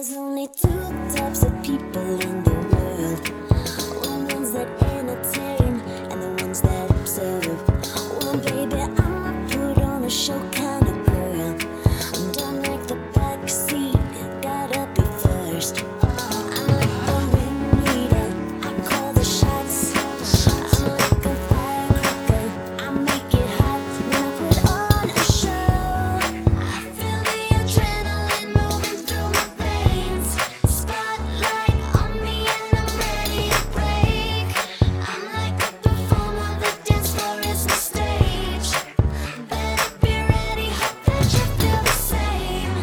There's only two types of people in the world. The ones that entertain and the ones that observe. Well, baby, I'm a put on a show kind of girl. Don't like the back seat, gotta be first. I'm like the ringleader, I call the shots. I'm like a firecracker, I make it hot when I put on a show. I feel the adrenaline moving through my veins. Spotlight on me and I'm ready to break. I'm like a performer, the dance floor is the stage. Better be ready, hope that you feel the same.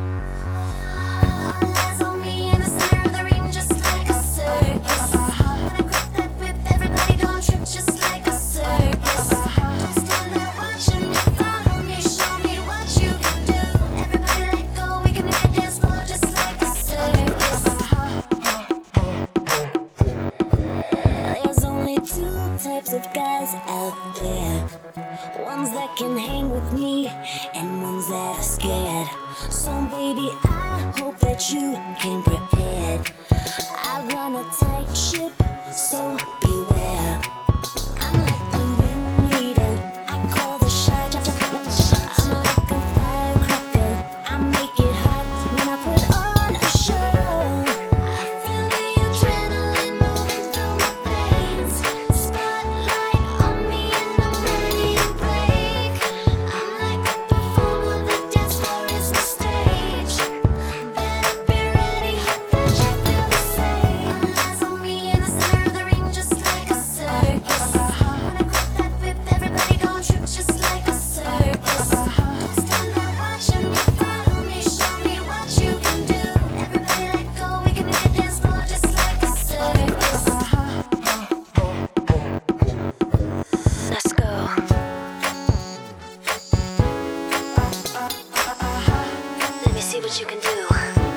Eyes on me in the center of the ring, just like a circus. When I grip that whip, everybody don't trip, just like a circus. Don't stand there watching me, follow me, show me what you can do. Everybody let go, we can make a dance floor just like a circus. There's only two types of guys out there. Ones that can hang with me and ones that are scared. So baby, I hope that you came prepared. I run a tight ship, so beware. I'm like the ringleader, I call the shots. I'm like a firecracker, I make it hot when I put on a show. I feel the adrenaline moving through my veins. Spotlight on me and I'm ready to break. I'm like a performer, the dance floor is the stage. Better be ready, hope that you feel the same. Eyes on me in the center of the ring, just like a circus. When I grip that whip, everybody don't trip, just like a circus. Don't stand there watching me, follow me, show me what you can do. Everybody let go, we can make a dance floor just like a circus. Let's go. Let me see what you can do.